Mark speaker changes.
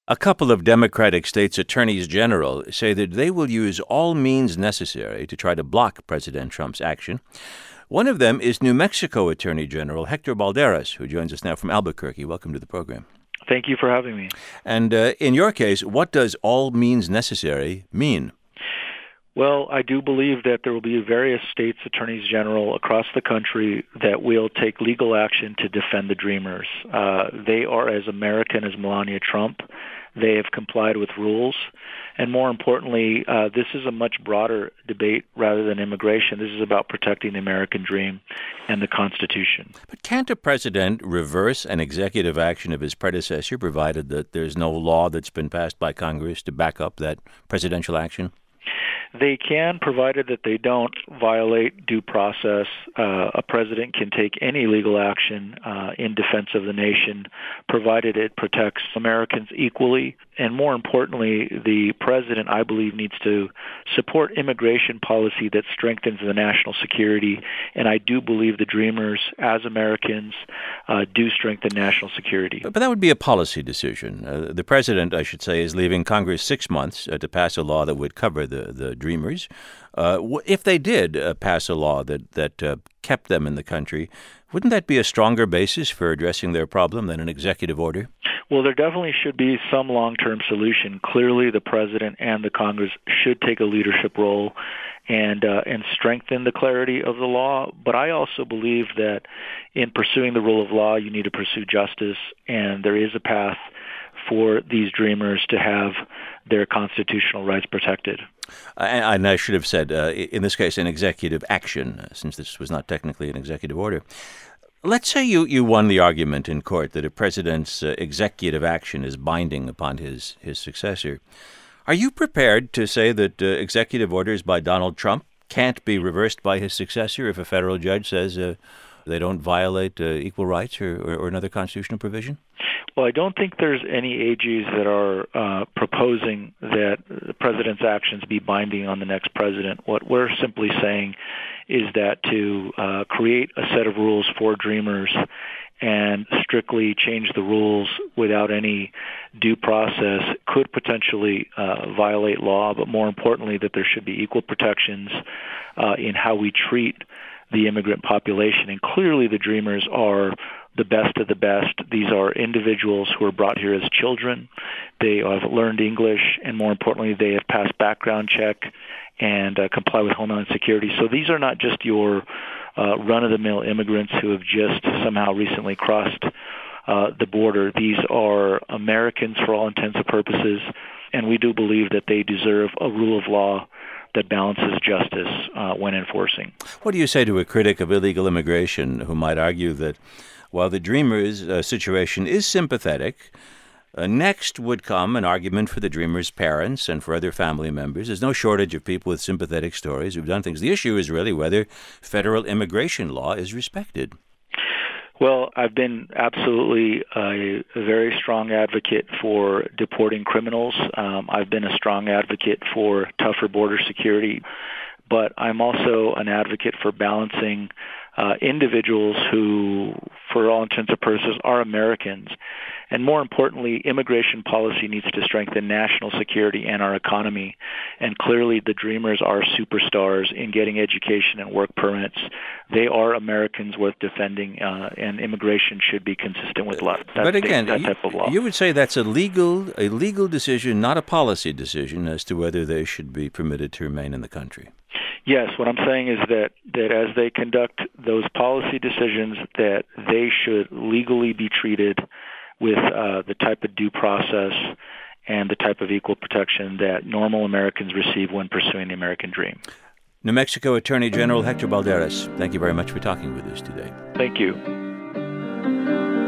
Speaker 1: A couple of Democratic states' attorneys general say that they will use all means necessary to try to block President Trump's action. One of them is New Mexico Attorney General Hector Balderas, who joins us now from Albuquerque. Welcome to the program.
Speaker 2: Thank you for having me.
Speaker 1: And in your case, what does all means necessary mean?
Speaker 2: Well, I do believe that there will be various states' attorneys general across the country that will take legal action to defend the Dreamers. They are as American as Melania Trump. They have complied with rules. And more importantly, this is a much broader debate rather than immigration. This is about protecting the American dream and the Constitution.
Speaker 1: But can't a president reverse an executive action of his predecessor, provided that there's no law that's been passed by Congress to back up that presidential action?
Speaker 2: They can, provided that they don't violate due process. A president can take any legal action in defense of the nation, provided it protects Americans equally. And more importantly, the president, I believe, needs to support immigration policy that strengthens the national security. And I do believe the Dreamers, as Americans, do strengthen national security.
Speaker 1: But that would be a policy decision. The president, I should say, is leaving Congress 6 months to pass a law that would cover the Dreamers. If they did pass a law that kept them in the country, wouldn't that be a stronger basis for addressing their problem than an executive order?
Speaker 2: Well, there definitely should be some long-term solution. Clearly, the president and the Congress should take a leadership role and strengthen the clarity of the law. But I also believe that in pursuing the rule of law, you need to pursue justice, and there is a path for these Dreamers to have their constitutional rights protected.
Speaker 1: And I should have said, in this case, an executive action, since this was not technically an executive order. Let's say you won the argument in court that a president's executive action is binding upon his successor. Are you prepared to say that executive orders by Donald Trump can't be reversed by his successor if a federal judge says they don't violate equal rights or another constitutional provision?
Speaker 2: Well, I don't think there's any AGs that are proposing that the president's actions be binding on the next president. What we're simply saying is that to create a set of rules for Dreamers and strictly change the rules without any due process could potentially violate law, but more importantly, that there should be equal protections in how we treat the immigrant population. And clearly the Dreamers are the best of the best. These are individuals who are brought here as children. They have learned English, and more importantly, they have passed background check and comply with Homeland Security. So these are not just your run-of-the-mill immigrants who have just somehow recently crossed the border. These are Americans for all intents and purposes, and we do believe that they deserve a rule of law that balances justice when enforcing.
Speaker 1: What do you say to a critic of illegal immigration who might argue that while the Dreamers' situation is sympathetic, next would come an argument for the Dreamers' parents and for other family members? There's no shortage of people with sympathetic stories who've done things. The issue is really whether federal immigration law is respected.
Speaker 2: Well, I've been absolutely a very strong advocate for deporting criminals. I've been a strong advocate for tougher border security, but I'm also an advocate for balancing individuals who, for all intents and purposes, are Americans. And more importantly, immigration policy needs to strengthen national security and our economy. And clearly the Dreamers are superstars in getting education and work permits. They are Americans worth defending, and immigration should be consistent with that type of law.
Speaker 1: You would say that's a legal decision, not a policy decision, as to whether they should be permitted to remain in the country.
Speaker 2: Yes, what I'm saying is that as they conduct those policy decisions, that they should legally be treated with the type of due process and the type of equal protection that normal Americans receive when pursuing the American dream.
Speaker 1: New Mexico Attorney General Hector Balderas, thank you very much for talking with us today.
Speaker 2: Thank you.